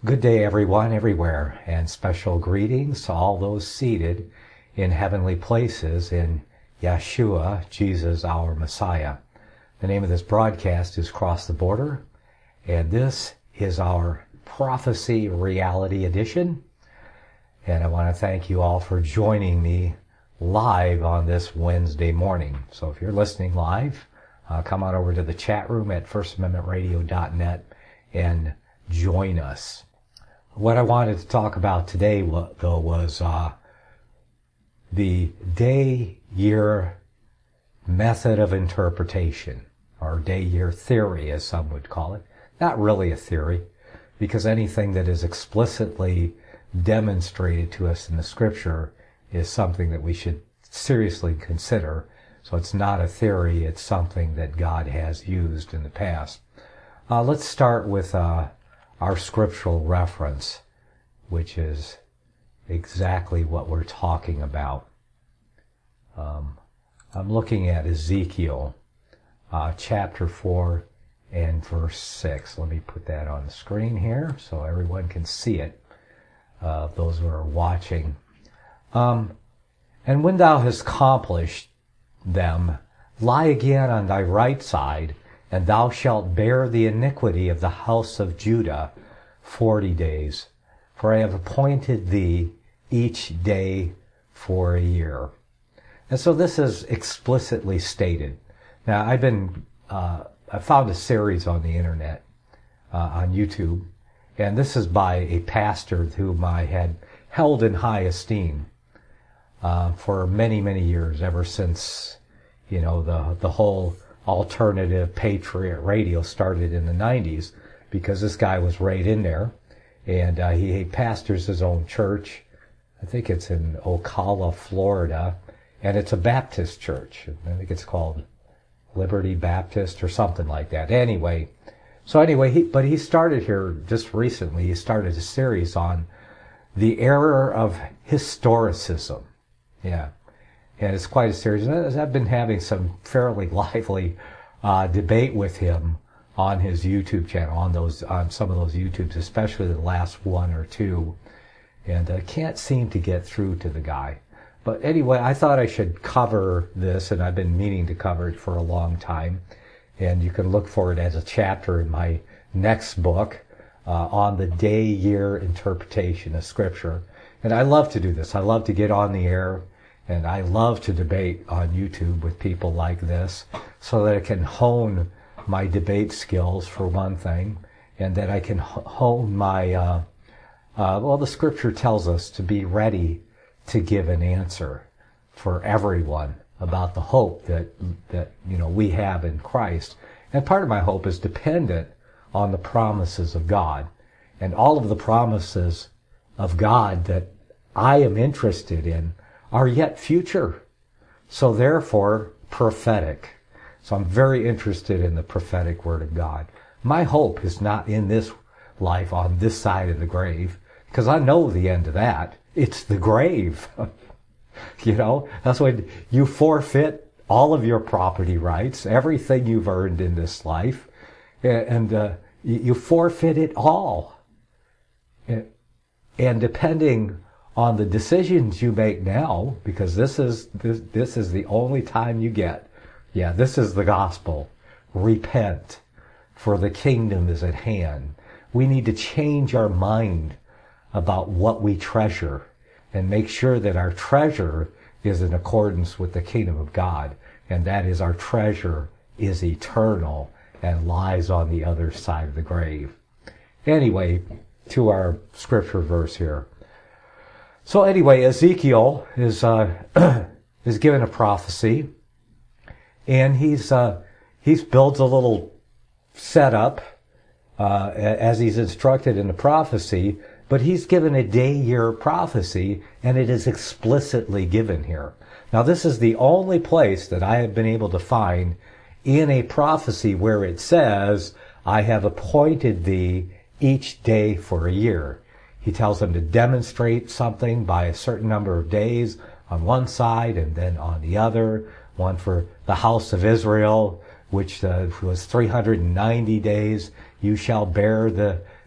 Good day, everyone, everywhere, and special greetings to all those seated in heavenly places in Yeshua, Jesus, our Messiah. The name of this broadcast is Cross the Border, and this is our Prophecy Reality Edition. And I want to thank you all for joining me live on this Wednesday morning. So if you're listening live, come on over to the chat room at firstamendmentradio.net and join us. What I wanted to talk about today, though, was the day-year method of interpretation, or day-year theory, as some would call it. Not really a theory, because anything that is explicitly demonstrated to us in the Scripture is something that we should seriously consider. So it's not a theory, it's something that God has used in the past. Let's start with our scriptural reference, which is exactly what we're talking about. I'm looking at Ezekiel chapter 4 and verse 6. Let me put that on the screen here so everyone can see it, those who are watching. And when thou hast accomplished them, lie again on thy right side, and thou shalt bear the iniquity of the house of Judah 40 days. For I have appointed thee each day for a year. And so this is explicitly stated. Now I found a series on the internet, on YouTube, and this is by a pastor whom I had held in high esteem for many, many years, ever since, the whole alternative patriot radio started in the 90s, because this guy was right in there, and he pastors his own church. I think it's in Ocala, Florida, and it's a Baptist church. I think it's called Liberty Baptist or something like that. But he started here just recently. He started a series on the error of historicism. Yeah. And it's quite a series. And I've been having some fairly lively debate with him on his YouTube channel, on some of those YouTubes, especially the last one or two. And I can't seem to get through to the guy. But anyway, I thought I should cover this, and I've been meaning to cover it for a long time. And you can look for it as a chapter in my next book on the day-year interpretation of Scripture. And I love to do this. I love to get on the air, and I love to debate on YouTube with people like this, so that I can hone my debate skills, for one thing, and that I can hone my, the Scripture tells us to be ready to give an answer for everyone about the hope that we have in Christ. And part of my hope is dependent on the promises of God. And all of the promises of God that I am interested in are yet future. So therefore, prophetic. So I'm very interested in the prophetic word of God. My hope is not in this life on this side of the grave, because I know the end of that. It's the grave. That's when you forfeit all of your property rights, everything you've earned in this life, and you forfeit it all. And depending on the decisions you make now, because this is the only time you get. Yeah, this is the gospel. Repent, for the kingdom is at hand. We need to change our mind about what we treasure and make sure that our treasure is in accordance with the kingdom of God. And that is, our treasure is eternal and lies on the other side of the grave. Anyway, to our scripture verse here. So anyway, Ezekiel is given a prophecy, and he's built a little setup as he's instructed in the prophecy, but he's given a day-year prophecy, and it is explicitly given here. Now, this is the only place that I have been able to find in a prophecy where it says, I have appointed thee each day for a year. He tells them to demonstrate something by a certain number of days on one side and then on the other. One for the house of Israel, which was 390 days. You shall bear the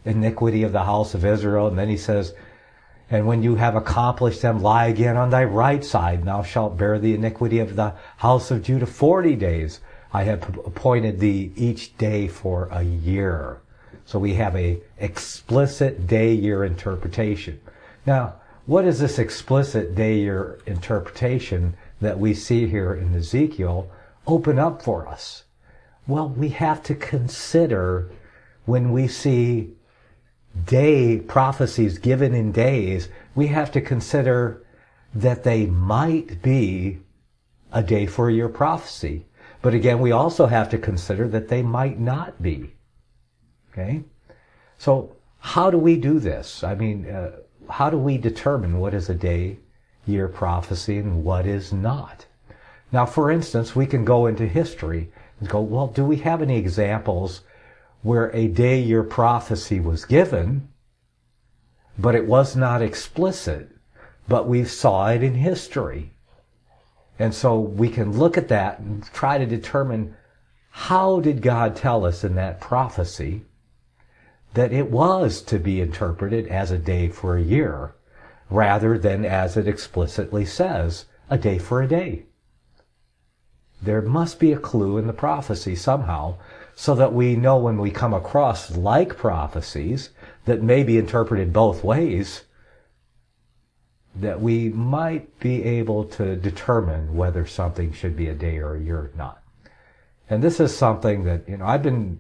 iniquity of the house of Israel. And then he says, and when you have accomplished them, lie again on thy right side, and thou shalt bear the iniquity of the house of Judah 40 days. I have appointed thee each day for a year. So we have a explicit day-year interpretation. Now, what is this explicit day-year interpretation that we see here in Ezekiel open up for us? Well, we have to consider when we see day prophecies given in days, we have to consider that they might be a day for a year prophecy. But again, we also have to consider that they might not be. Okay? So how do we do this? I mean, how do we determine what is a day, year prophecy and what is not? Now, for instance, we can go into history and go, well, do we have any examples where a day, year prophecy was given, but it was not explicit, but we saw it in history? And so we can look at that and try to determine, how did God tell us in that prophecy that it was to be interpreted as a day for a year, rather than as it explicitly says, a day for a day? There must be a clue in the prophecy somehow, so that we know when we come across like prophecies that may be interpreted both ways, that we might be able to determine whether something should be a day or a year or not. And this is something that, I've been,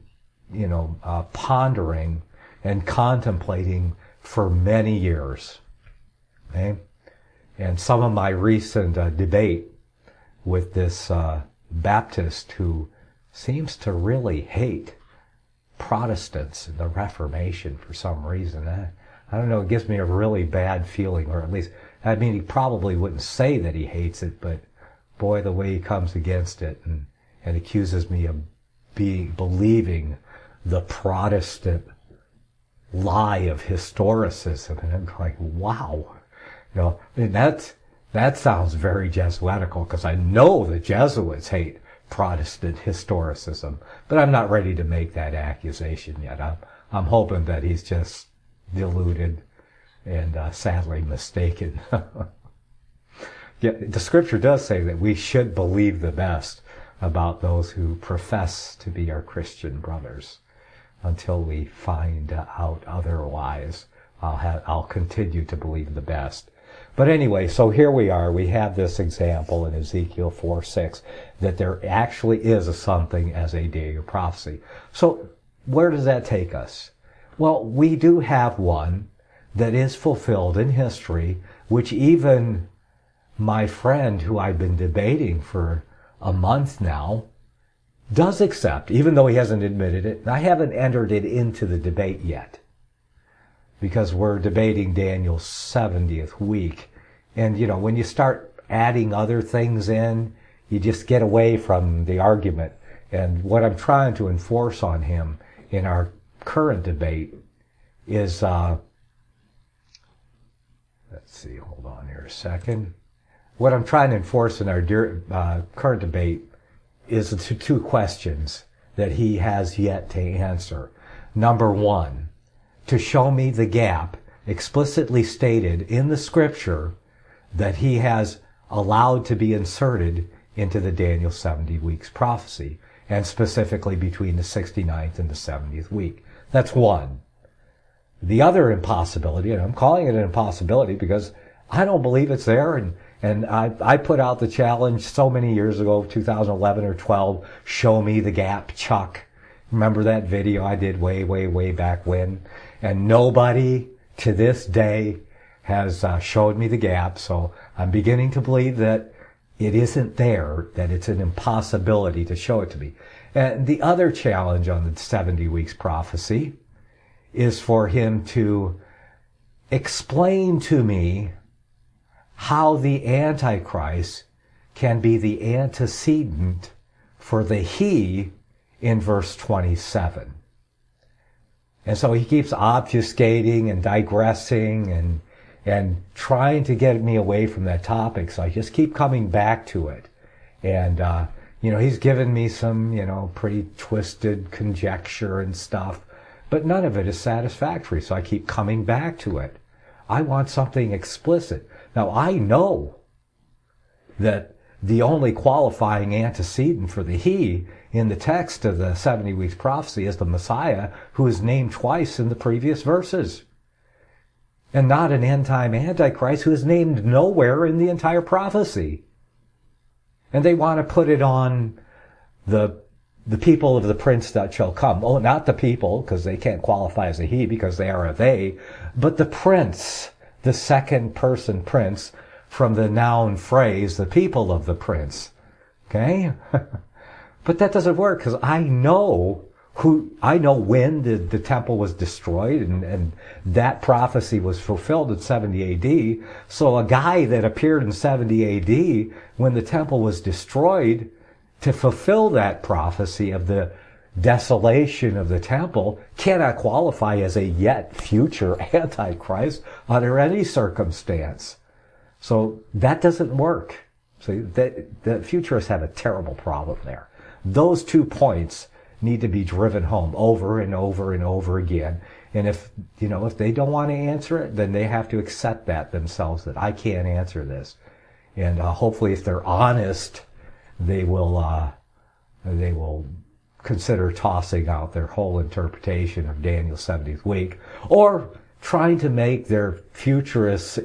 pondering and contemplating for many years. Okay? And some of my recent debate with this Baptist who seems to really hate Protestants and the Reformation for some reason. I don't know, it gives me a really bad feeling, or at least, he probably wouldn't say that he hates it, but boy, the way he comes against it and accuses me of believing the Protestant lie of historicism. And I'm like, wow. That sounds very Jesuitical, because I know the Jesuits hate Protestant historicism, but I'm not ready to make that accusation yet. I'm hoping that he's just deluded and sadly mistaken. Yeah, the scripture does say that we should believe the best about those who profess to be our Christian brothers until we find out otherwise. I'll continue to believe the best. But anyway, so here we are. We have this example in Ezekiel 4:6 that there actually is something as a day of prophecy. So where does that take us? Well, we do have one that is fulfilled in history, which even my friend who I've been debating for a month now does accept, even though he hasn't admitted it. And I haven't entered it into the debate yet, because we're debating Daniel's 70th week. And, when you start adding other things in, you just get away from the argument. And what I'm trying to enforce on him in our current debate is, let's see, hold on here a second. What I'm trying to enforce in our current debate is the two questions that he has yet to answer. Number one, to show me the gap explicitly stated in the scripture that he has allowed to be inserted into the Daniel 70 weeks prophecy, and specifically between the 69th and the 70th week. That's one. The other impossibility, and I'm calling it an impossibility because I don't believe it's there, and I put out the challenge so many years ago, 2011 or 12, show me the gap, Chuck. Remember that video I did way back when? And nobody to this day has showed me the gap, so I'm beginning to believe that it isn't there, that it's an impossibility to show it to me. And the other challenge on the 70 weeks prophecy is for him to explain to me how the Antichrist can be the antecedent for the he in verse 27. And so he keeps obfuscating and digressing and trying to get me away from that topic. So I just keep coming back to it. And, he's given me some, pretty twisted conjecture and stuff. But none of it is satisfactory, so I keep coming back to it. I want something explicit. Now, I know that the only qualifying antecedent for the he in the text of the 70 weeks prophecy is the Messiah, who is named twice in the previous verses. And not an end-time Antichrist who is named nowhere in the entire prophecy. And they want to put it on the people of the prince that shall come. Oh, not the people, because they can't qualify as a he because they are a they, but the prince, the second person prince, from the noun phrase, the people of the prince. Okay? But that doesn't work, because I know when the temple was destroyed, and that prophecy was fulfilled in 70 AD. So a guy that appeared in 70 AD when the temple was destroyed to fulfill that prophecy of the desolation of the temple cannot qualify as a yet future Antichrist under any circumstance. So that doesn't work. So the futurists have a terrible problem there. Those 2 points need to be driven home over and over and over again. And if they don't want to answer it, then they have to accept that themselves, that I can't answer this. And hopefully if they're honest, they will consider tossing out their whole interpretation of Daniel's 70th week, or trying to make their futurist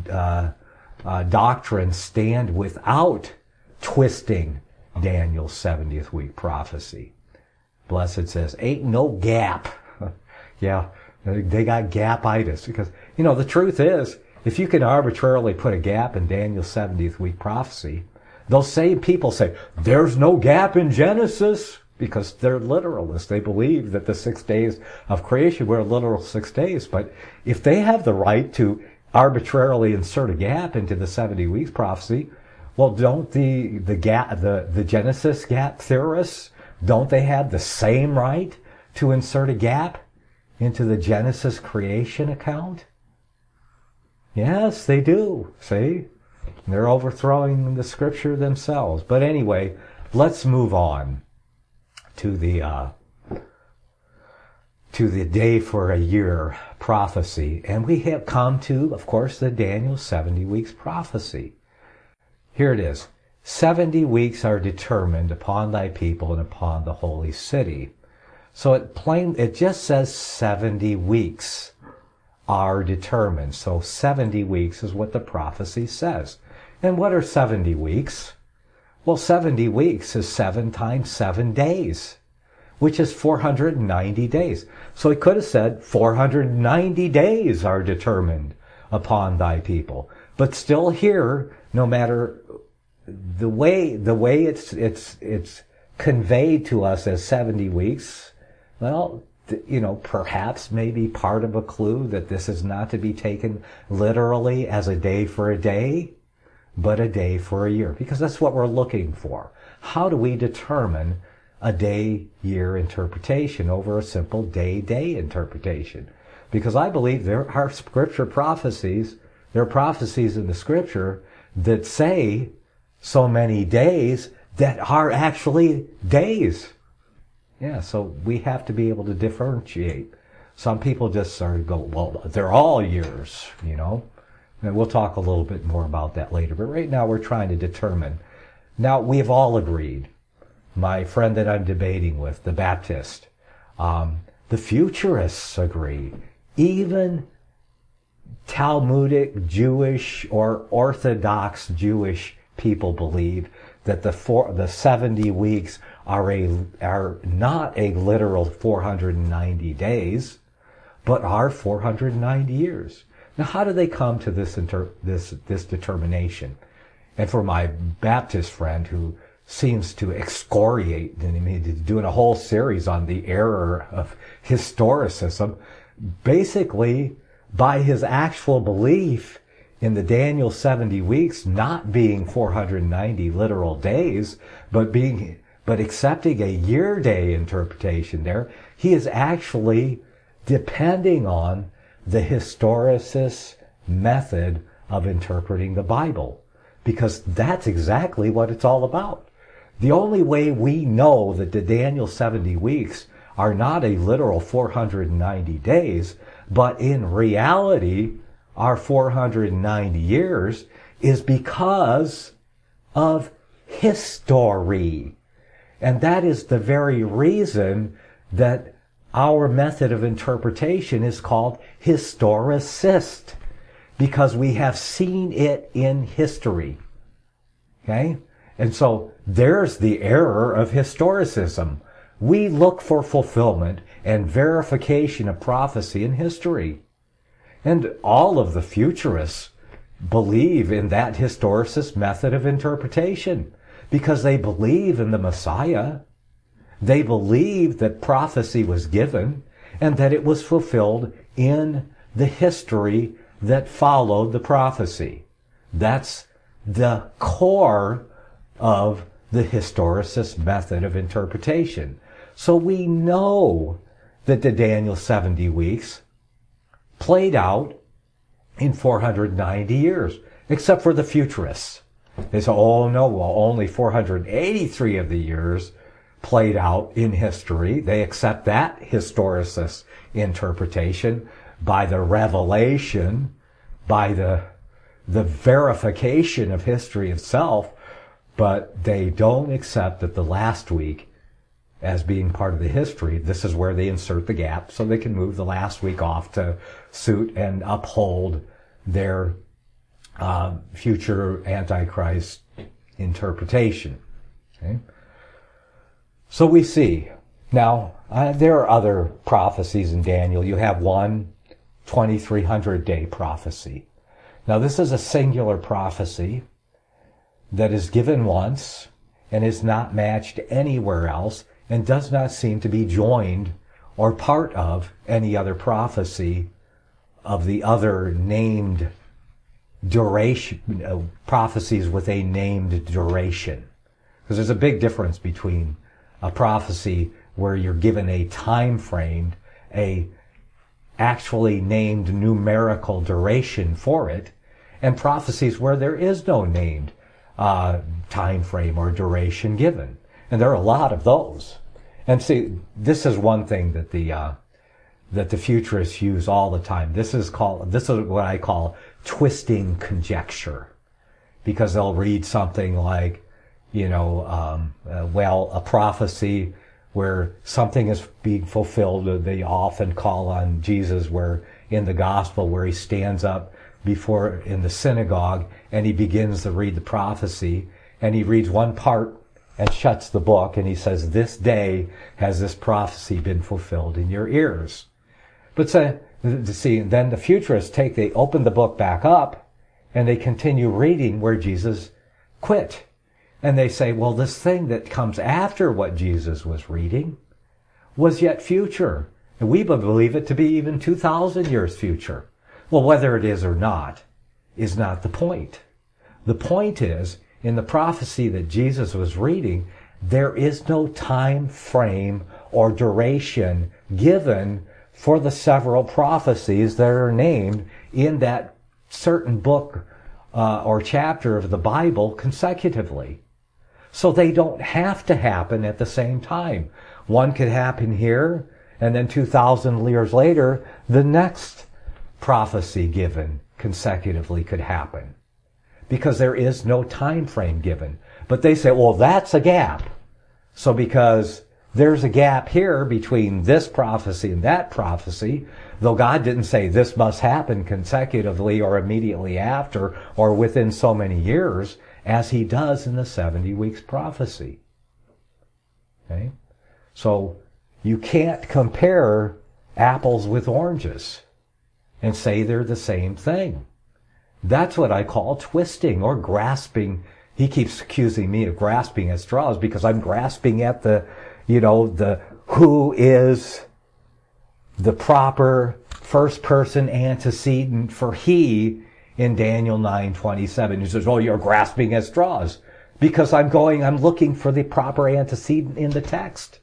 doctrine stand without twisting Daniel's 70th week prophecy. Blessed says, ain't no gap. Yeah, they got gapitis. Because, the truth is, if you can arbitrarily put a gap in Daniel's 70th week prophecy, those same people say, there's no gap in Genesis, because they're literalists. They believe that the 6 days of creation were literal 6 days. But if they have the right to arbitrarily insert a gap into the 70 weeks prophecy, well, don't the Genesis gap theorists, don't they have the same right to insert a gap into the Genesis creation account? Yes, they do. See? They're overthrowing the scripture themselves. But anyway, let's move on to the day for a year prophecy. And we have come to, of course, the Daniel 70 weeks prophecy. Here it is. 70 weeks are determined upon thy people and upon the holy city. So it just says 70 weeks are determined. So 70 weeks is what the prophecy says. And what are 70 weeks? Well, 70 weeks is 7 times 7 days, which is 490 days. So it could have said 490 days are determined upon thy people. But still here, no matter the way it's conveyed to us as 70 weeks, well, perhaps maybe part of a clue that this is not to be taken literally as a day for a day, but a day for a year, because that's what we're looking for. How do we determine a day-year interpretation over a simple day-day interpretation? Because I believe there are scripture prophecies, there are prophecies in the scripture that say so many days that are actually days. Yeah, so we have to be able to differentiate. Some people just sort of go, well, they're all years, And we'll talk a little bit more about that later. But right now we're trying to determine. Now, we've all agreed. My friend that I'm debating with, the Baptist, the futurists agree. Even Talmudic Jewish or Orthodox Jewish people believe that the 70 weeks are not a literal 490 days, but are 490 years. Now, how do they come to this determination? And for my Baptist friend who seems to excoriate, and he's doing a whole series on the error of historicism, basically by his actual belief in the Daniel 70 weeks not being 490 literal days, but accepting a year day interpretation there, he is actually depending on the historicist method of interpreting the Bible, because that's exactly what it's all about. The only way we know that the Daniel 70 weeks are not a literal 490 days, but in reality, our 490 years is because of history. And that is the very reason that our method of interpretation is called historicist, because we have seen it in history. Okay? And so there's the error of historicism. We look for fulfillment and verification of prophecy in history. And all of the futurists believe in that historicist method of interpretation because they believe in the Messiah. They believe that prophecy was given and that it was fulfilled in the history that followed the prophecy. That's the core of the historicist method of interpretation. So we know that the Daniel 70 weeks played out in 490 years, except for the futurists. They say, oh no, well, only 483 of the years played out in history. They accept that historicist interpretation by the revelation, by the verification of history itself, but they don't accept that the last week as being part of the history. This is where they insert the gap so they can move the last week off to suit and uphold their future Antichrist interpretation. Okay? So we see. Now, there are other prophecies in Daniel. You have one 2300-day prophecy. Now, this is a singular prophecy that is given once and is not matched anywhere else and does not seem to be joined or part of any other prophecy of the other named duration, prophecies with a named duration. Because there's a big difference between a prophecy where you're given a time frame, a actually named numerical duration for it, and prophecies where there is no named time frame or duration given. And there are a lot of those. And see, this is one thing that the futurists use all the time. This is what I call twisting conjecture, because they'll read something like, a prophecy where something is being fulfilled. They often call on Jesus, where in the gospel where he stands up before in the synagogue and he begins to read the prophecy, and he reads one part and shuts the book, and he says, "This day has this prophecy been fulfilled in your ears." But then the futurists they open the book back up and they continue reading where Jesus quit. And they say, well, this thing that comes after what Jesus was reading was yet future. And we believe it to be even 2,000 years future. Well, whether it is or not is not the point. The point is, in the prophecy that Jesus was reading, there is no time frame or duration given for the several prophecies that are named in that certain book or chapter of the Bible consecutively. So they don't have to happen at the same time. One could happen here, and then 2,000 years later, the next prophecy given consecutively could happen, because there is no time frame given. But they say, well, that's a gap. So because there's a gap here between this prophecy and that prophecy, though God didn't say this must happen consecutively or immediately after or within so many years, as he does in the 70 weeks prophecy. Okay? So you can't compare apples with oranges and say they're the same thing. That's what I call twisting or grasping. He keeps accusing me of grasping at straws because I'm grasping at the who is the proper first person antecedent for he in Daniel 9:27. He says, oh, you're grasping at straws, because I'm looking for the proper antecedent in the text.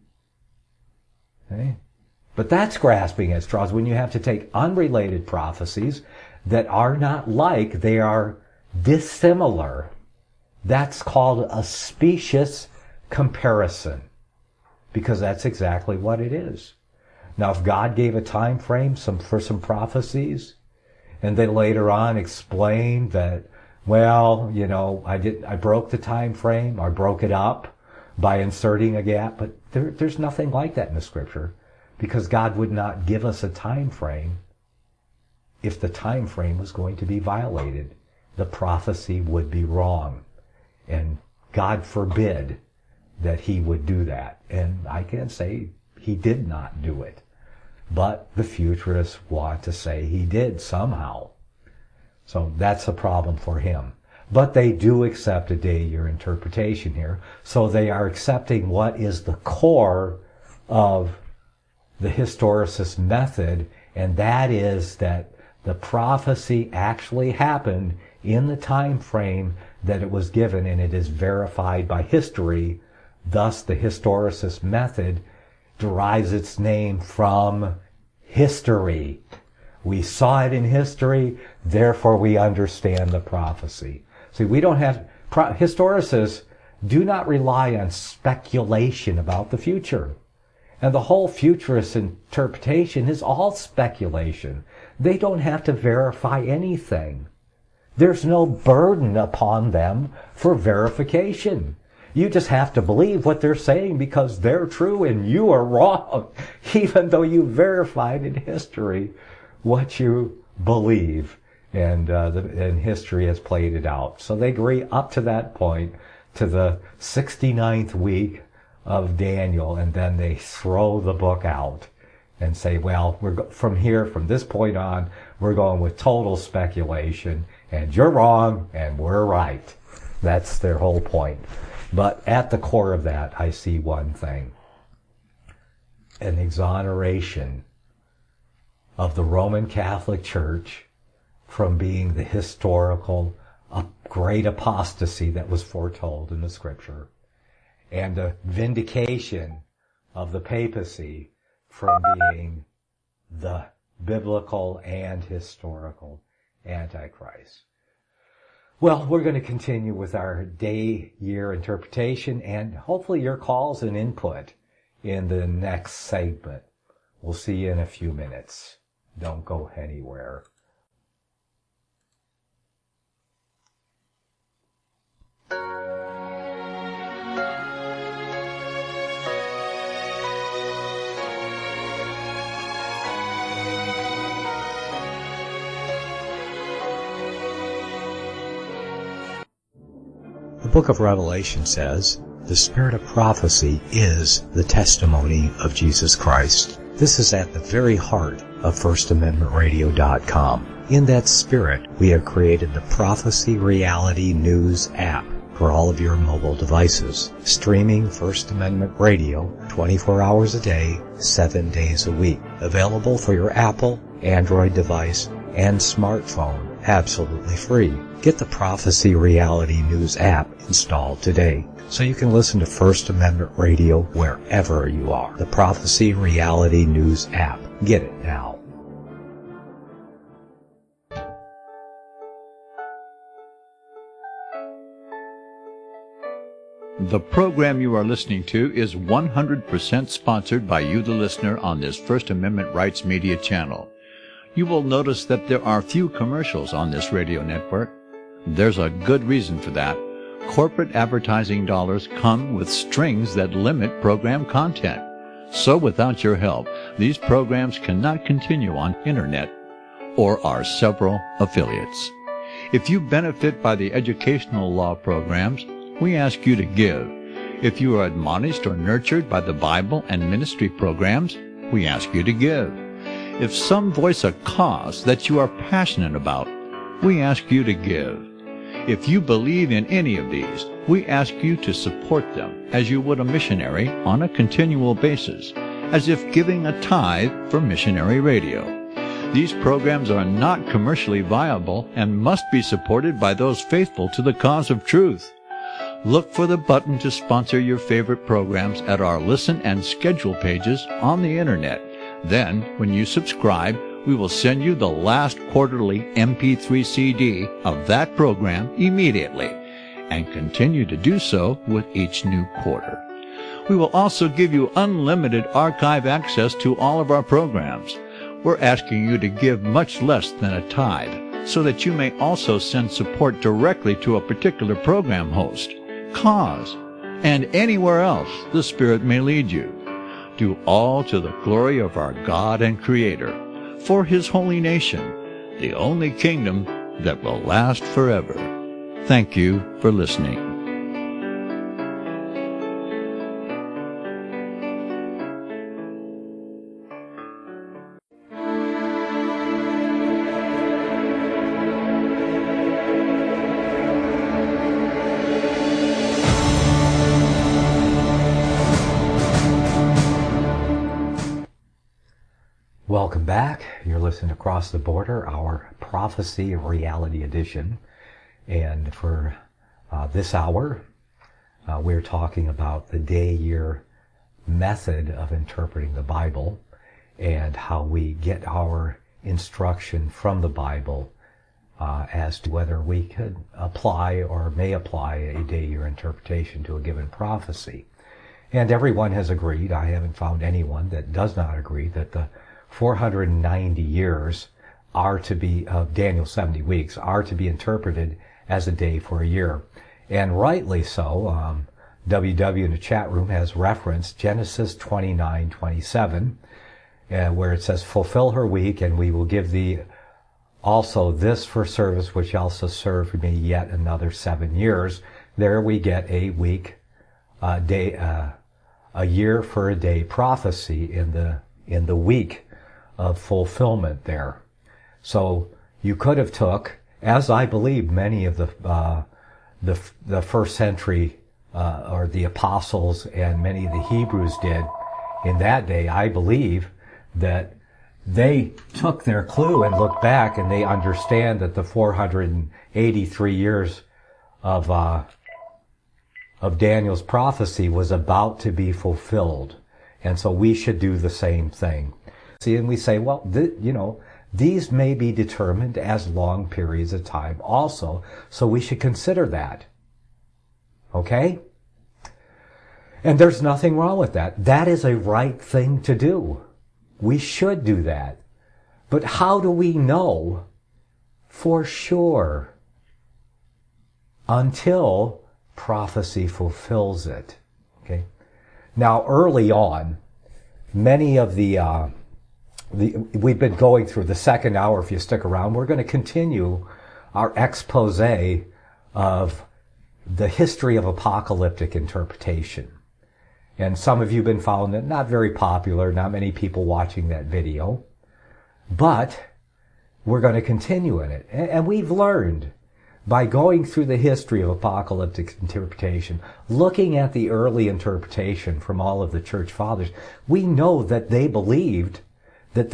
Okay? But that's grasping at straws when you have to take unrelated prophecies that are not like, they are dissimilar. That's called a specious comparison, because that's exactly what it is. Now, if God gave a time frame for some prophecies, and they later on explained that, well, I broke the time frame, I broke it up by inserting a gap, but there's nothing like that in the scripture, because God would not give us a time frame if the time frame was going to be violated. The prophecy would be wrong, and God forbid that he would do that. And I can say he did not do it. But the futurists want to say he did somehow. So that's a problem for him. But they do accept a day-year interpretation here. So they are accepting what is the core of the historicist method, and that is that the prophecy actually happened in the time frame that it was given, and it is verified by history. Thus, the historicist method derives its name from history. We saw it in history, therefore we understand the prophecy. See, we don't have... Historicists do not rely on speculation about the future. And the whole futurist interpretation is all speculation. They don't have to verify anything. There's no burden upon them for verification. You just have to believe what they're saying because they're true and you are wrong, even though you verified in history what you believe. And history has played it out. So they agree up to that point, to the 69th week of Daniel, and then they throw the book out and say, well, from this point on, we're going with total speculation, and you're wrong, and we're right. That's their whole point. But at the core of that, I see one thing: an exoneration of the Roman Catholic Church from being the historical great apostasy that was foretold in the scripture, and a vindication of the papacy from being the biblical and historical Antichrist. Well, we're going to continue with our day-year interpretation and hopefully your calls and input in the next segment. We'll see you in a few minutes. Don't go anywhere. The book of Revelation says, the spirit of prophecy is the testimony of Jesus Christ. This is at the very heart of FirstAmendmentRadio.com. In that spirit, we have created the Prophecy Reality News app for all of your mobile devices, streaming First Amendment Radio 24 hours a day, 7 days a week. Available for your Apple, Android device, and smartphone, absolutely free. Get the Prophecy Reality News app installed today so you can listen to First Amendment Radio wherever you are. The Prophecy Reality News app. Get it now. The program you are listening to is 100% sponsored by you, the listener, on this First Amendment Rights Media channel. You will notice that there are few commercials on this radio network. There's a good reason for that. Corporate advertising dollars come with strings that limit program content. So without your help, these programs cannot continue on Internet or our several affiliates. If you benefit by the educational law programs, we ask you to give. If you are admonished or nurtured by the Bible and ministry programs, we ask you to give. If some voice a cause that you are passionate about, we ask you to give. If you believe in any of these, we ask you to support them as you would a missionary on a continual basis, as if giving a tithe for missionary radio. These programs are not commercially viable and must be supported by those faithful to the cause of truth. Look for the button to sponsor your favorite programs at our listen and schedule pages on the Internet. Then, when you subscribe, we will send you the last quarterly MP3 CD of that program immediately, and continue to do so with each new quarter. We will also give you unlimited archive access to all of our programs. We're asking you to give much less than a tithe, so that you may also send support directly to a particular program host, cause, and anywhere else the Spirit may lead you. Do all to the glory of our God and Creator, for His holy nation, the only kingdom that will last forever. Thank you for listening. Welcome back. You're listening to Across the Border, our Prophecy Reality Edition. And for this hour, we're talking about the day-year method of interpreting the Bible and how we get our instruction from the Bible as to whether we could apply or may apply a day-year interpretation to a given prophecy. And everyone has agreed, I haven't found anyone that does not agree, that the 490 years are to be, of Daniel's 70 weeks, are to be interpreted as a day for a year. And rightly so. WW in the chat room has referenced Genesis 29:27, where it says, "Fulfill her week, and we will give thee also this for service, which also serve me yet another 7 years." There we get a week, day, a year for a day prophecy in the week of fulfillment there. So you could have took, as I believe many of the first century or the apostles and many of the Hebrews did in that day, I believe that they took their clue and looked back and they understand that the 483 years of Daniel's prophecy was about to be fulfilled. And so we should do the same thing. See, and we say, well, these may be determined as long periods of time also, so we should consider that. Okay? And there's nothing wrong with that. That is a right thing to do. We should do that. But how do we know for sure? Until prophecy fulfills it. Okay? Now, early on, many of we've been going through the second hour. If you stick around, we're going to continue our expose of the history of apocalyptic interpretation. And some of you have been following it. Not very popular, not many people watching that video. But we're going to continue in it. And we've learned by going through the history of apocalyptic interpretation, looking at the early interpretation from all of the church fathers, we know that they believed that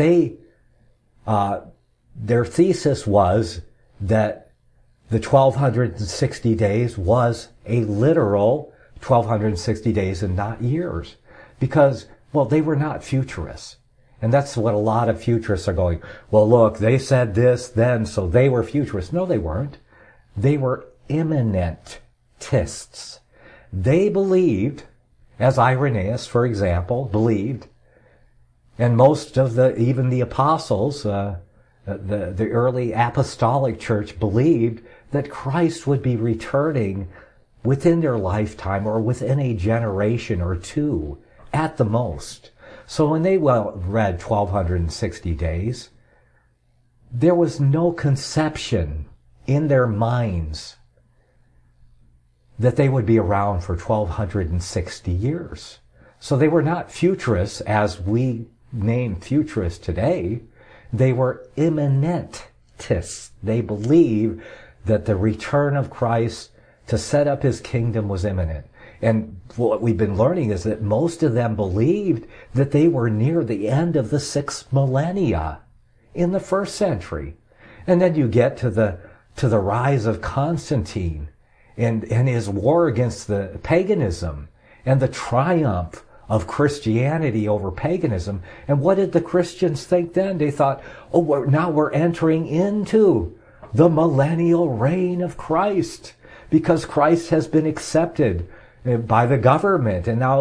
their thesis was that the 1260 days was a literal 1260 days and not years. Because, well, they were not futurists. And that's what a lot of futurists are going, well, look, they said this then, so they were futurists. No, they weren't. They were immanentists. They believed, as Irenaeus, for example, believed, and most of even the apostles, the early apostolic church believed that Christ would be returning within their lifetime or within a generation or two at the most. So when they read 1260 days, there was no conception in their minds that they would be around for 1260 years. So they were not futurists as we name futurists today. They were immanentists. They believed that the return of Christ to set up his kingdom was imminent. And what we've been learning is that most of them believed that they were near the end of the 6th millennia in the 1st century. And then you get to the rise of Constantine and his war against the paganism and the triumph of Christianity over paganism. And what did the Christians think then? They thought, now we're entering into the millennial reign of Christ because Christ has been accepted by the government, and now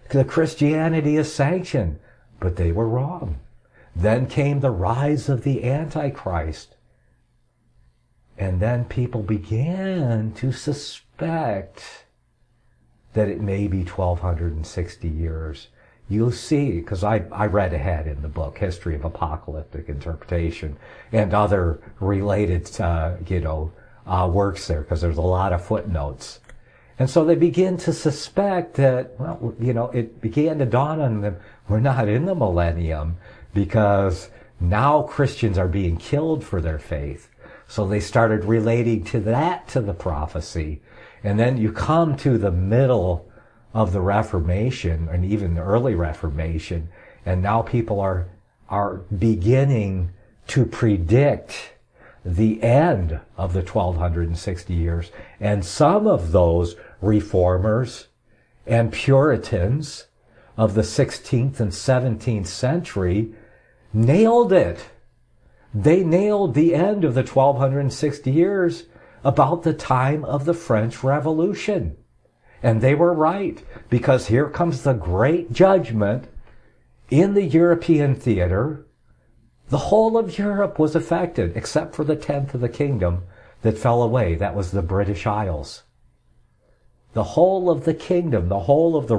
The Christianity is sanctioned. But they were wrong. Then came the rise of the Antichrist. And then people began to suspect that it may be 1260 years. You'll see, because I read ahead in the book, History of Apocalyptic Interpretation, and other related, works there, because there's a lot of footnotes. And so they begin to suspect that, it began to dawn on them, we're not in the millennium, because now Christians are being killed for their faith. So they started relating to the prophecy. And then you come to the middle of the Reformation, and even the early Reformation, and now people are beginning to predict the end of the 1260 years. And some of those reformers and Puritans of the 16th and 17th century nailed it. They nailed the end of the 1260 years about the time of the French Revolution. And they were right, because here comes the great judgment in the European theater. The whole of Europe was affected, except for the tenth of the kingdom that fell away. That was the British Isles. The whole of the kingdom, the whole of the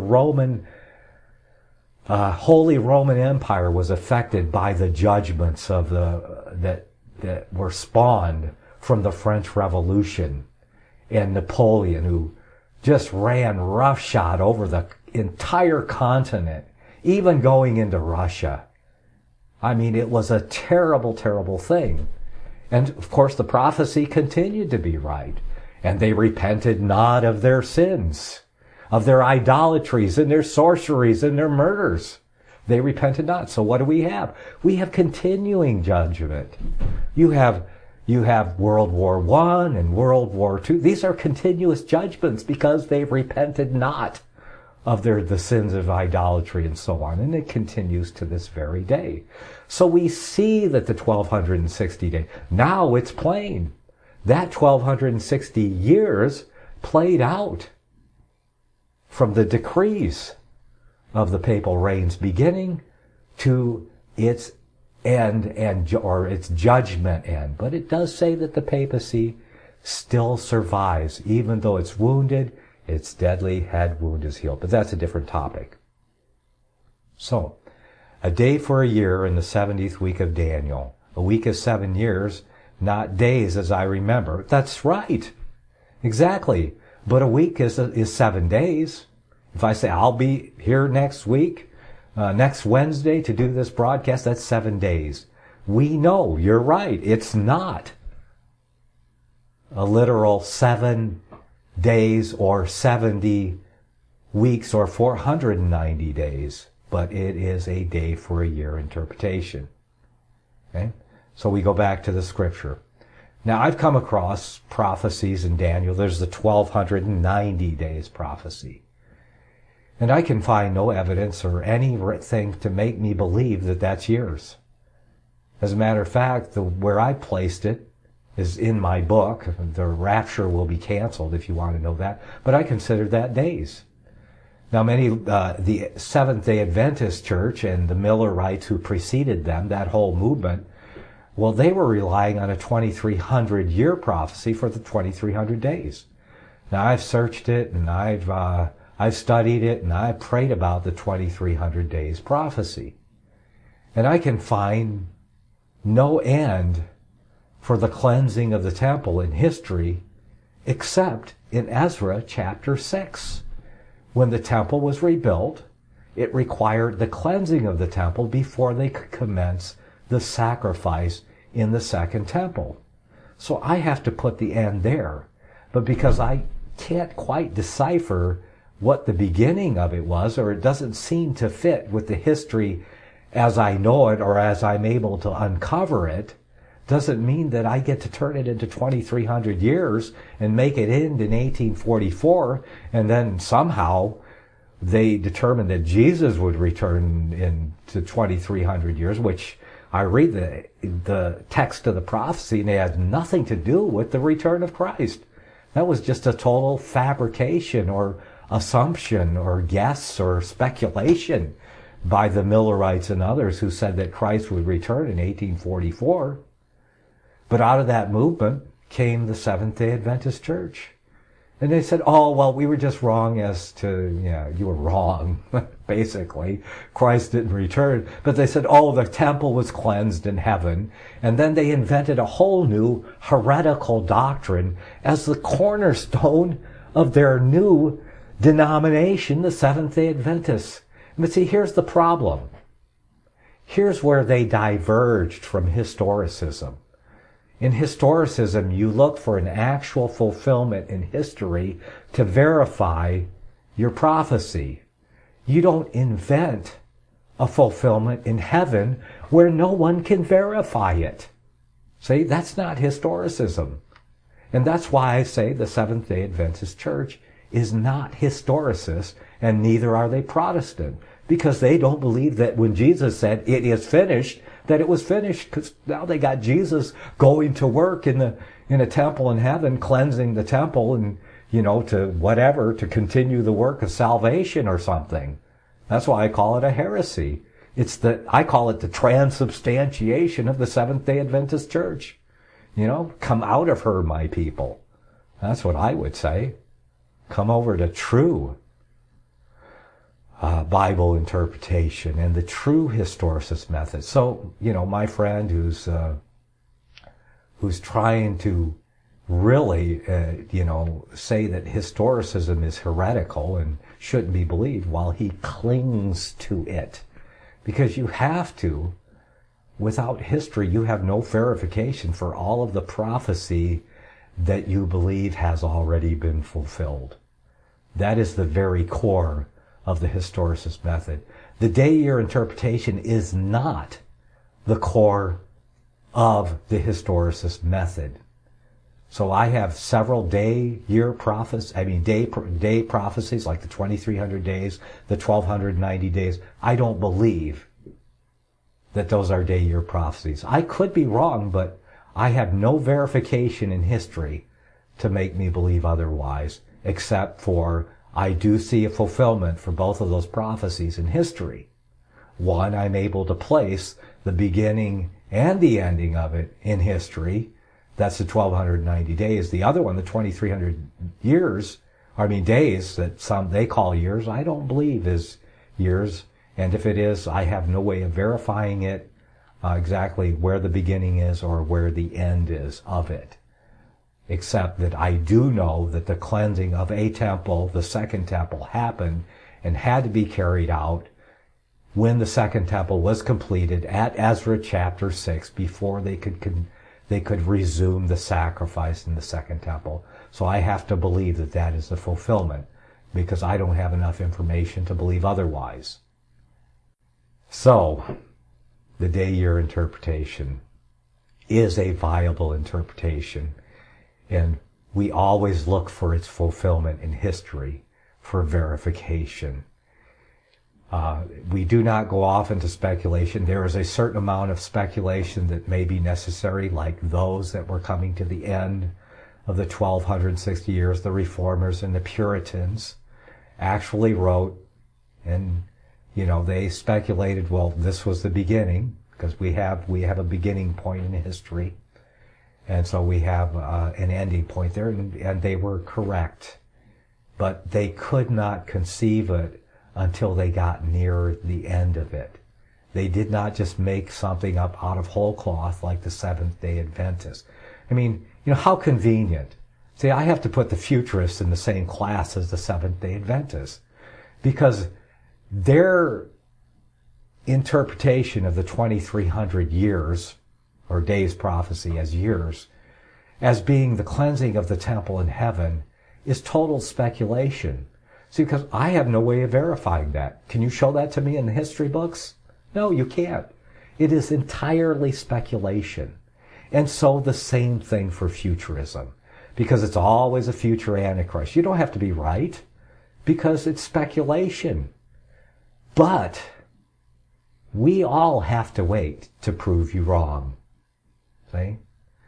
Holy Roman Empire was affected by the judgments of that were spawned from the French Revolution, and Napoleon, who just ran roughshod over the entire continent, even going into Russia. I mean, it was a terrible, terrible thing. And of course, the prophecy continued to be right. And they repented not of their sins, of their idolatries and their sorceries and their murders. They repented not. So what do we have? We have continuing judgment. You have World War I and World War II. These are continuous judgments because they've repented not of the sins of idolatry and so on. And it continues to this very day. So we see that the 1260 days, now it's plain. That 1260 years played out from the decrees of the papal reigns beginning to its end or its judgment end. But it does say that the papacy still survives. Even though it's wounded, its deadly head wound is healed. But that's a different topic. So, a day for a year in the 70th week of Daniel. A week is 7 years, not days as I remember. That's right. Exactly. But a week is 7 days. If I say I'll be here next week, next Wednesday to do this broadcast, that's 7 days. We know, you're right, it's not a literal 7 days or 70 weeks or 490 days, but it is a day for a year interpretation. Okay? So we go back to the scripture. Now I've come across prophecies in Daniel. There's the 1290 days prophecy. And I can find no evidence or anything to make me believe that that's years. As a matter of fact, where I placed it is in my book. The rapture will be canceled if you want to know that. But I consider that days. Now the Seventh-day Adventist Church and the Millerites who preceded them, that whole movement, well, they were relying on a 2300 year prophecy for the 2300 days. Now I've searched it and I've studied it and I've prayed about the 2300 days prophecy. And I can find no end for the cleansing of the temple in history except in Ezra chapter 6. When the temple was rebuilt, it required the cleansing of the temple before they could commence the sacrifice in the second temple. So I have to put the end there. But because I can't quite decipher what the beginning of it was, or it doesn't seem to fit with the history as I know it or as I'm able to uncover it, doesn't mean that I get to turn it into 2300 years and make it end in 1844, and then somehow they determined that Jesus would return into 2300 years, which I read the text of the prophecy and it had nothing to do with the return of Christ. That was just a total fabrication or assumption or guess or speculation by the Millerites and others who said that Christ would return in 1844. But out of that movement came the Seventh-day Adventist Church. And they said, oh, well, we were just wrong as to, you were wrong, basically. Christ didn't return. But they said, oh, the temple was cleansed in heaven. And then they invented a whole new heretical doctrine as the cornerstone of their new denomination, the Seventh-day Adventists. But see, here's the problem. Here's where they diverged from historicism. In historicism, you look for an actual fulfillment in history to verify your prophecy. You don't invent a fulfillment in heaven where no one can verify it. See, that's not historicism. And that's why I say the Seventh-day Adventist Church is not historicist, and neither are they Protestant, because they don't believe that when Jesus said, it is finished, that it was finished, because now they got Jesus going to work in a temple in heaven, cleansing the temple and, to continue the work of salvation or something. That's why I call it a heresy. I call it the transubstantiation of the Seventh-day Adventist Church. Come out of her, my people. That's what I would say. Come over to true Bible interpretation and the true historicist method. So, my friend who's trying to really, say that historicism is heretical and shouldn't be believed while he clings to it. Because you have to. Without history, you have no verification for all of the prophecy that you believe has already been fulfilled. That is the very core of the historicist method. The day-year interpretation is not the core of the historicist method. So I have several day prophecies like the 2300 days, the 1290 days. I don't believe that those are day-year prophecies. I could be wrong, but I have no verification in history to make me believe otherwise, except for I do see a fulfillment for both of those prophecies in history. One, I'm able to place the beginning and the ending of it in history. That's the 1290 days. The other one, the 2300 days that they call years, I don't believe is years. And if it is, I have no way of verifying it exactly where the beginning is or where the end is of it. Except that I do know that the cleansing of a temple, the second temple, happened and had to be carried out when the second temple was completed at Ezra chapter 6 before they could resume the sacrifice in the second temple. So I have to believe that that is the fulfillment because I don't have enough information to believe otherwise. So, the day-year interpretation is a viable interpretation, and we always look for its fulfillment in history for verification. We do not go off into speculation. There is a certain amount of speculation that may be necessary, like those that were coming to the end of the 1260 years, the Reformers and the Puritans actually wrote, and they speculated, well, this was the beginning, because we have a beginning point in history. And so we have an ending point there, and they were correct. But they could not conceive it until they got near the end of it. They did not just make something up out of whole cloth like the Seventh-day Adventists. I mean, how convenient. See, I have to put the futurists in the same class as the Seventh-day Adventists, because their interpretation of the 2300 years, or days prophecy as years, as being the cleansing of the temple in heaven, is total speculation. See, because I have no way of verifying that. Can you show that to me in the history books? No, you can't. It is entirely speculation. And so the same thing for futurism, because it's always a future Antichrist. You don't have to be right, because it's speculation. But we all have to wait to prove you wrong. See?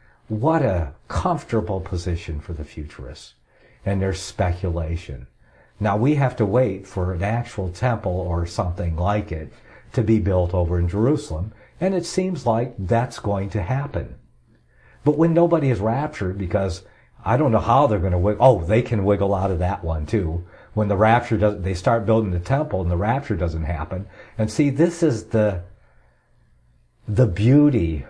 What a comfortable position for the futurists and their speculation. Now we have to wait for an actual temple or something like it to be built over in Jerusalem, and it seems like that's going to happen. But when nobody is raptured, because I don't know how they're going to wiggle, they can wiggle out of that one too. When the rapture doesn't, they start building the temple and the rapture doesn't happen. And see, this is the beauty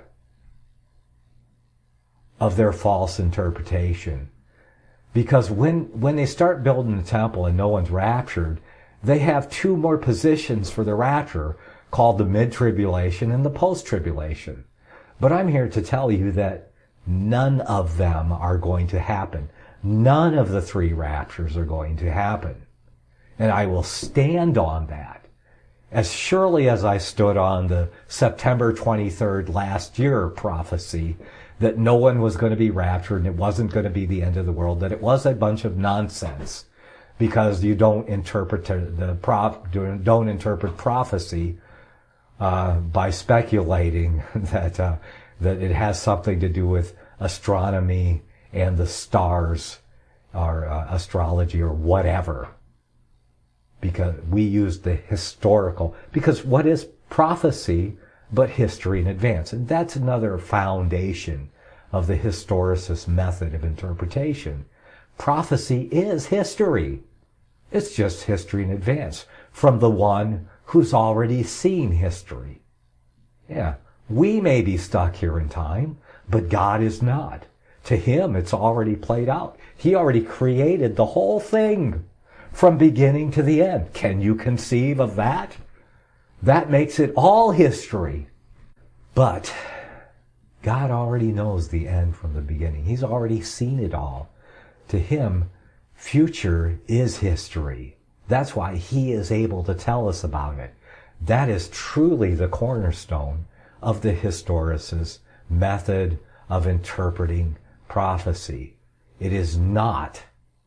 of their false interpretation. Because when they start building the temple and no one's raptured, they have two more positions for the rapture, called the mid-tribulation and the post-tribulation. But I'm here to tell you that none of them are going to happen. None of the three raptures are going to happen. And I will stand on that. As surely as I stood on the September 23rd last year prophecy that no one was going to be raptured and it wasn't going to be the end of the world, that it was a bunch of nonsense because you don't interpret don't interpret prophecy by speculating that it has something to do with astronomy and the stars or astrology or whatever. Because we use the historical, because what is prophecy but history in advance? And that's another foundation of the historicist method of interpretation. Prophecy is history. It's just history in advance from the one who's already seen history. Yeah, we may be stuck here in time, but God is not. To him, it's already played out. He already created the whole thing from beginning to the end. Can you conceive of that? That makes it all history. But God already knows the end from the beginning. He's already seen it all. To him, future is history. That's why he is able to tell us about it. That is truly the cornerstone of the historicist method of interpreting prophecy. It is not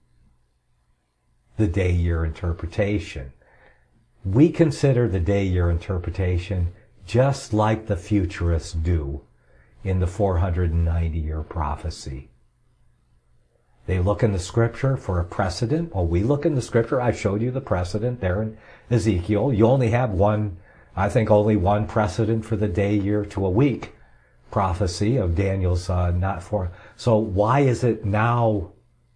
the day-year interpretation. We consider the day-year interpretation just like the futurists do in the 490-year prophecy. They look in the scripture for a precedent. Well, we look in the scripture. I showed you the precedent there in Ezekiel. You only have only one precedent for the day, year to a week prophecy of Daniel's not for. So why is it now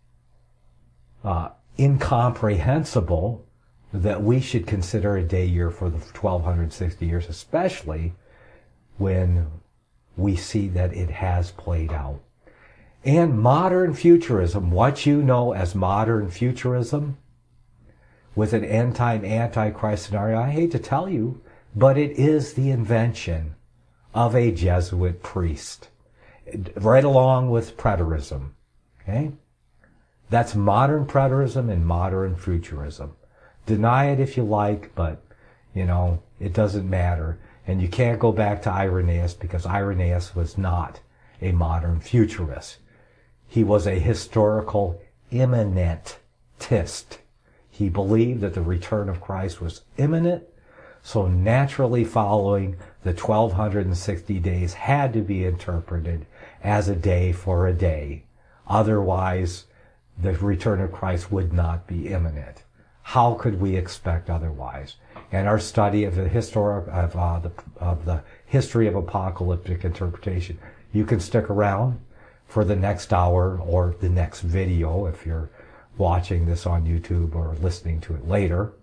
incomprehensible that we should consider a day year for the 1260 years, especially when we see that it has played out? And modern futurism, what you know as modern futurism, with an end-time Antichrist scenario, I hate to tell you, but it is the invention of a Jesuit priest, right along with preterism. Okay? That's modern preterism and modern futurism. Deny it if you like, but, it doesn't matter. And you can't go back to Irenaeus, because Irenaeus was not a modern futurist. He was a historical immanentist. He believed that the return of Christ was imminent, so naturally following the 1260 days had to be interpreted as a day for a day. Otherwise, the return of Christ would not be imminent. How could we expect otherwise? And our study of the history of apocalyptic interpretation, you can stick around for the next hour or the next video if you're watching this on YouTube or listening to it later.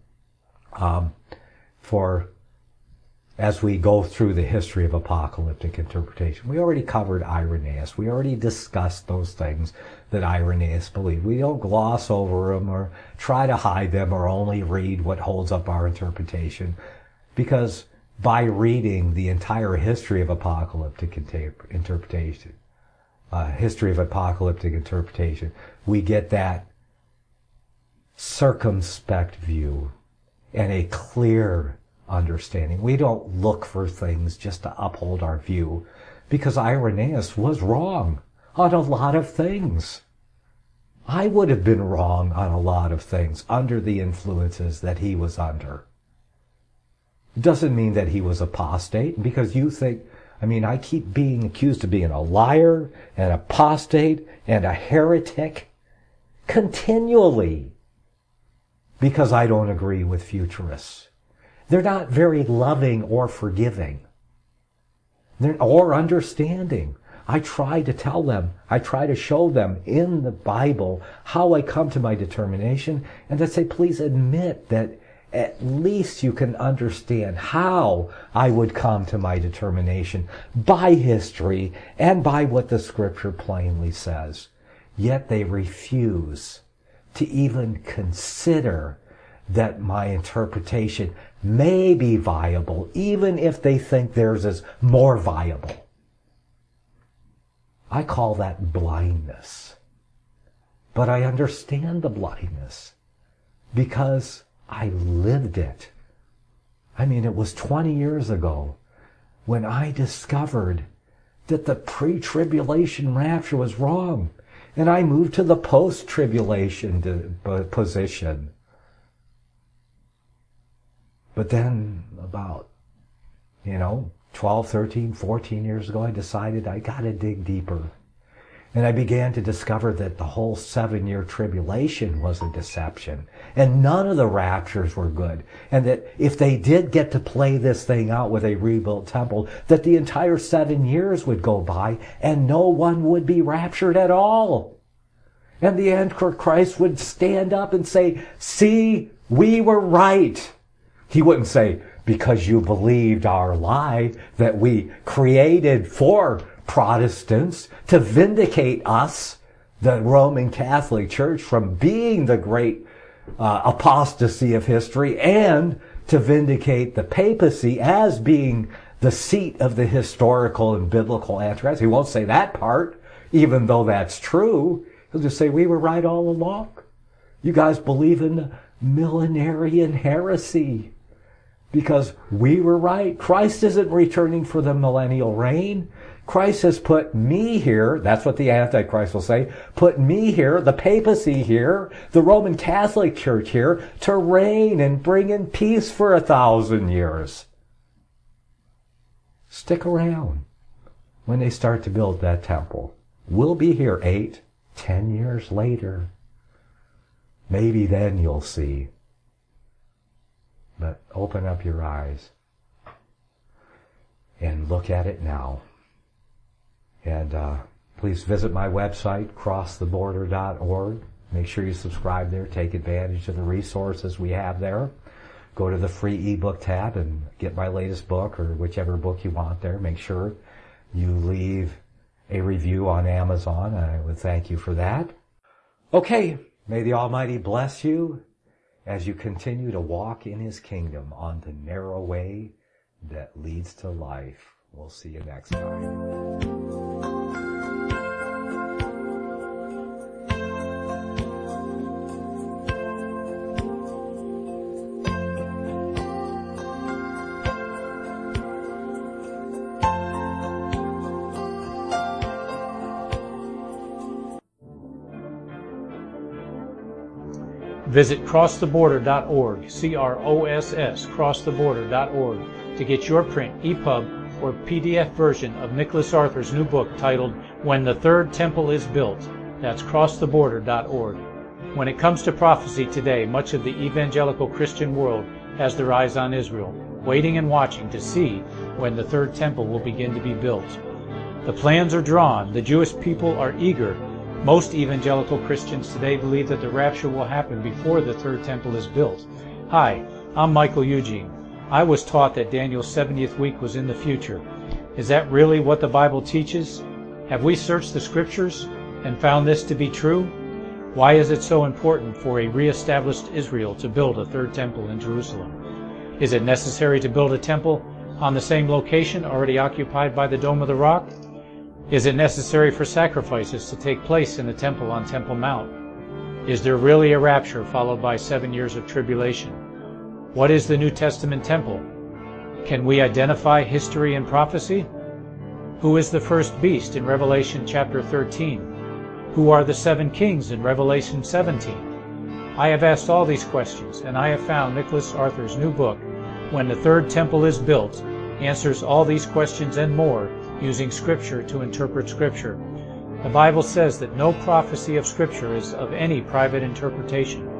As we go through the history of apocalyptic interpretation, we already covered Irenaeus. We already discussed those things that Irenaeus believed. We don't gloss over them or try to hide them or only read what holds up our interpretation, because by reading the entire history of apocalyptic interpretation, we get that circumspect view and a clear understanding. We don't look for things just to uphold our view, because Irenaeus was wrong on a lot of things. I would have been wrong on a lot of things under the influences that he was under. It doesn't mean that he was apostate, because you think, I keep being accused of being a liar, an apostate, and a heretic continually. because I don't agree with futurists. They're not very loving or forgiving or understanding. I try to tell them, I try to show them in the Bible how I come to my determination, and to say, please admit that at least you can understand how I would come to my determination by history and by what the Scripture plainly says. Yet they refuse to even consider that my interpretation may be viable, even if they think theirs is more viable. I call that blindness. But I understand the blindness because I lived it. I mean, it was 20 years ago when I discovered that the pre-tribulation rapture was wrong. And I moved to the post-tribulation position. But then about, 12, 13, 14 years ago, I decided I got to dig deeper. And I began to discover that the whole 7-year tribulation was a deception. And none of the raptures were good. And that if they did get to play this thing out with a rebuilt temple, that the entire 7 years would go by and no one would be raptured at all. And the Antichrist would stand up and say, see, we were right. He wouldn't say, because you believed our lie that we created for Protestants to vindicate us, the Roman Catholic Church, from being the great apostasy of history, and to vindicate the papacy as being the seat of the historical and biblical Antichrist. He won't say that part, even though that's true. He'll just say, we were right all along. You guys believe in the millenarian heresy because we were right. Christ isn't returning for the millennial reign. Christ has put me here, that's what the Antichrist will say, put me here, the papacy here, the Roman Catholic Church here, to reign and bring in peace for 1,000 years. Stick around when they start to build that temple. We'll be here 8, 10 years later. Maybe then you'll see. But open up your eyes and look at it now. And please visit my website, crosstheborder.org. Make sure you subscribe there. Take advantage of the resources we have there. Go to the free ebook tab and get my latest book or whichever book you want there. Make sure you leave a review on Amazon. I would thank you for that. Okay, may the Almighty bless you as you continue to walk in His kingdom on the narrow way that leads to life. We'll see you next time. Visit crosstheborder.org, CROSS, crosstheborder.org, to get your print, EPUB, or PDF version of Nicholas Arthur's new book titled When the Third Temple is Built. That's crosstheborder.org. When it comes to prophecy today, much of the evangelical Christian world has their eyes on Israel, waiting and watching to see when the third temple will begin to be built. The plans are drawn. The Jewish people are eager. Most evangelical Christians today believe that the rapture will happen before the third temple is built. Hi, I'm Michael Eugene. I was taught that Daniel's 70th week was in the future. Is that really what the Bible teaches? Have we searched the Scriptures and found this to be true? Why is it so important for a re-established Israel to build a third temple in Jerusalem? Is it necessary to build a temple on the same location already occupied by the Dome of the Rock? Is it necessary for sacrifices to take place in the temple on Temple Mount? Is there really a rapture followed by 7 years of tribulation? What is the New Testament temple? Can we identify history and prophecy? Who is the first beast in Revelation chapter 13? Who are the 7 kings in Revelation 17? I have asked all these questions, and I have found Nicholas Arthur's new book, When the Third Temple is Built, answers all these questions and more using Scripture to interpret Scripture. The Bible says that no prophecy of Scripture is of any private interpretation.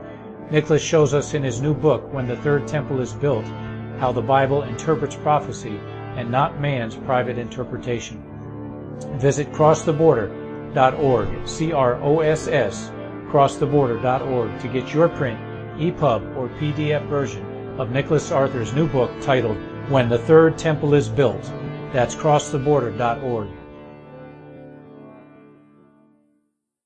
Nicholas shows us in his new book, When the Third Temple is Built, how the Bible interprets prophecy and not man's private interpretation. Visit crosstheborder.org, C-R-O-S-S, crosstheborder.org, to get your print, EPUB, or PDF version of Nicholas Arthur's new book titled When the Third Temple is Built. That's crosstheborder.org.